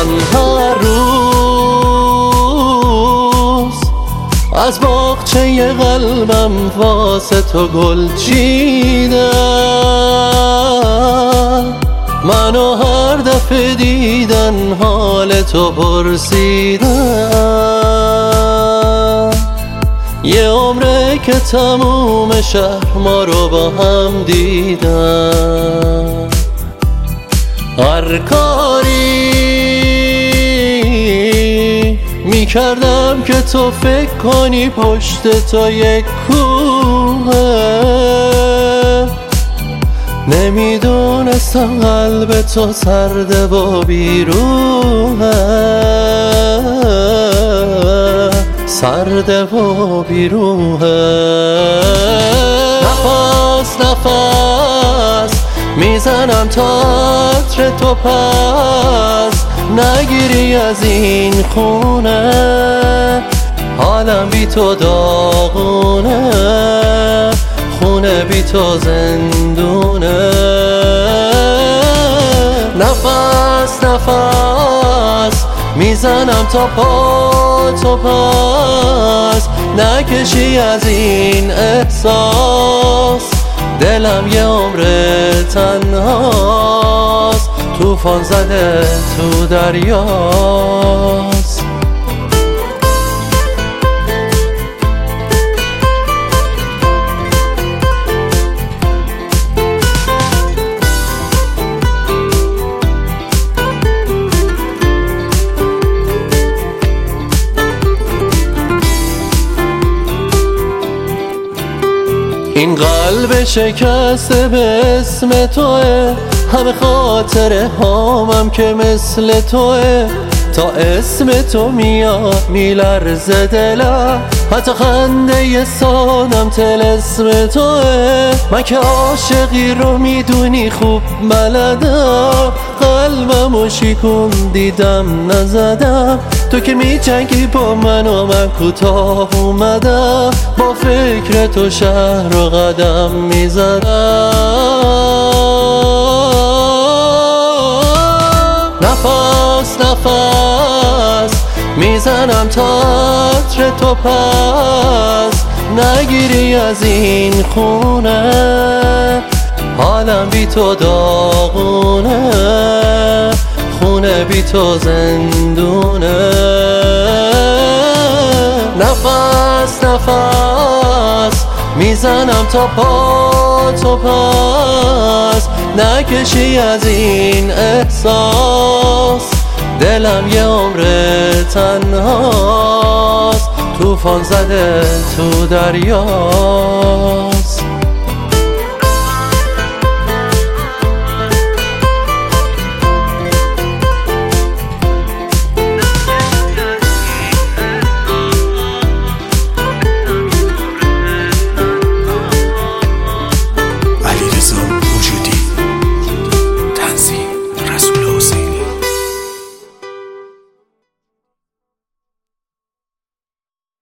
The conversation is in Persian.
من هر روز از باغچه قلبم واسه تو گل چیدم، منو هر دفعه دیدن حال تو پرسیدن. یه عمره که تموم شهر ما رو با هم دیدن. هر کاری میکردم که تو فکر کنی پشت تو یک کوهه، نمیدونستم قلب تو سرده و بیروحه، سرده و بیروحه. نفس نفس میزنم تا عطر تو پس نگیری از این خونه، حالم بی تو داغونه، خونه بی تو زندونه. نفس نفس میزنم تا پا تو پس نکشی از این احساس، دلم یه عمر تنهاست، طوفان زده تو دریاست. این قلب شکسته به اسم توه، همه خاطره هامم که مثل توه، تا اسم تو میاد میلرزه دلم، حتی خنده ی سادم طلسم توه. من که عاشقی رو میدونی خوب بلدم، قلبمو شکوندی دم نزدم، تو که میجنگی با من و من کوتاه اومدم، با فکر تو شهر رو قدم میزدم. نفس نفس میزنم تا عطر تو پس نگیری از این خونه، حالم بی تو داغونه، خونه بی تو زندونه. نفس نفس میزنم تا پا تو پس نکشی از این احساس، دلم یه عمر تنهاست، طوفان زده تو دریا.